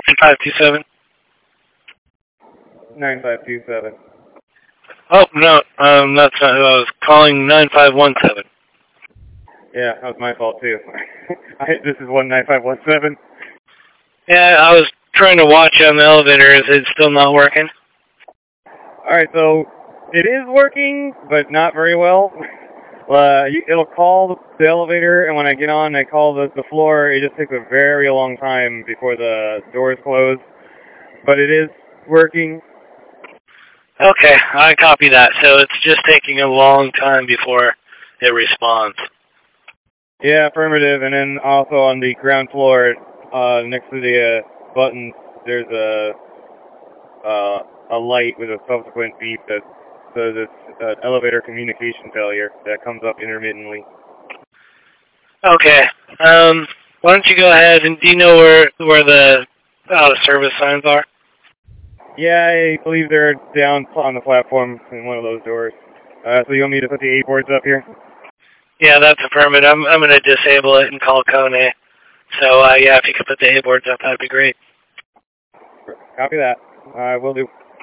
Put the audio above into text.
9527. 9527. Oh, no, that's not who I was calling. 9517. Yeah, that was my fault too. This is 19517. Yeah, I was trying to watch you on the elevator. Is it still not working? Alright, so it is working, but not very well. It'll call the elevator, and when I get on, I call the floor. It just takes a very long time before the doors close. But it is working. Okay, I copy that. So it's just taking a long time before it responds. Yeah, affirmative. And then also on the ground floor, next to the buttons, there's a light with a subsequent beep that says it's elevator communication failure that comes up intermittently. Okay. Why don't you go ahead and do you know where the out of service signs are? Yeah, I believe they're down on the platform in one of those doors. So you want me to put the 8 boards up here? Yeah, that's affirmative. I'm going to disable it and call Kone. So, yeah, if you could put the A boards up, that'd be great. Copy that. Will do.